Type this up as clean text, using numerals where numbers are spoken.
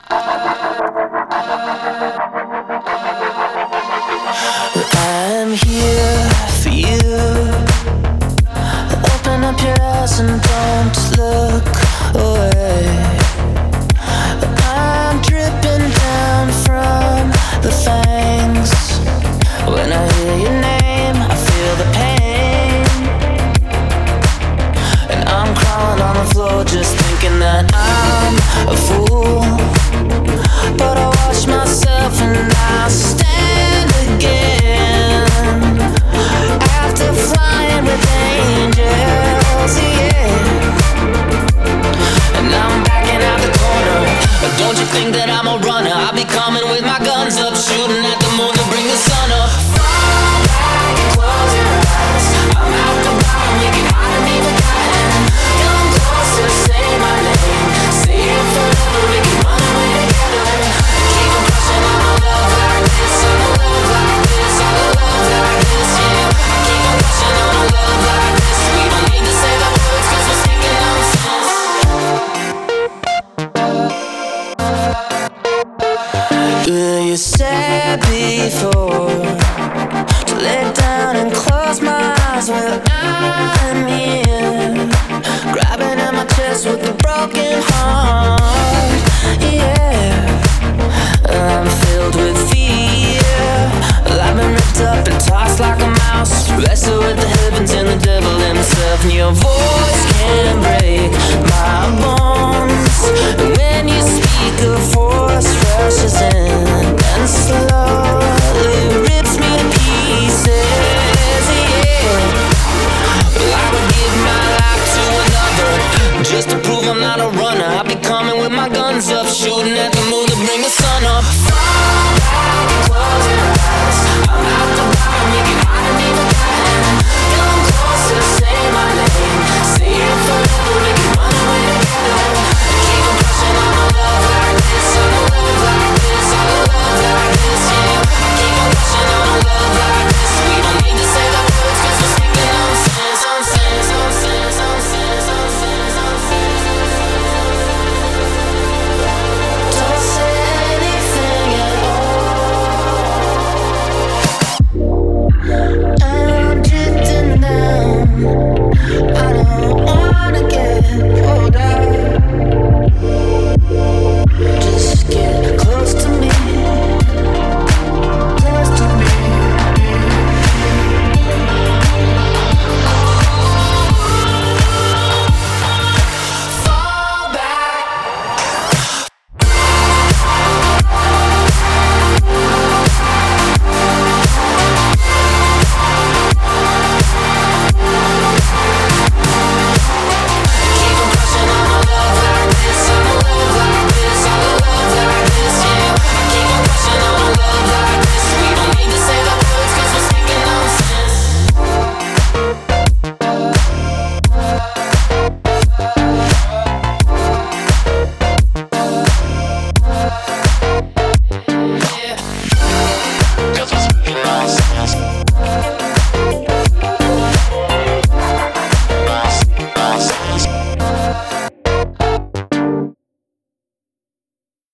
I'm here for you. Open up your eyes and don't look away. I'm dripping down from the fangs. When I hear your name, I feel the pain. And I'm crawling on the floor just thinking that I'm a fool. But I watch myself and I stand again. After flying with angels, yeah. And I'm backing out the corner. Don't you think that I'm a runner? I'll be coming with my guns up, shooting at the moon to bring the sun up. Fall back and close your eyes. I'm out the bottom, we can hide and even hide. Come closer, say my name. Say it forever, we can run away together. Keep on pushing on a love like this, on a love like this, on a love like this, yeah. Keep on pushing on a love like this. We don't need to say the words, cause we're speaking nonsense. You said before to lay down and close my eyes when I'm here, grabbing at my chest with a broken heart, yeah. I'm filled with fear. I've been ripped up and tossed like a mouse, wrestle with the heavens and the devil himself. And your voice can break my bones. And when you speak, a force rushes in and slowly rips me to pieces, yeah. Well, I would give my life to another just to prove I'm not a runner. I'll be coming with my guns up, shooting at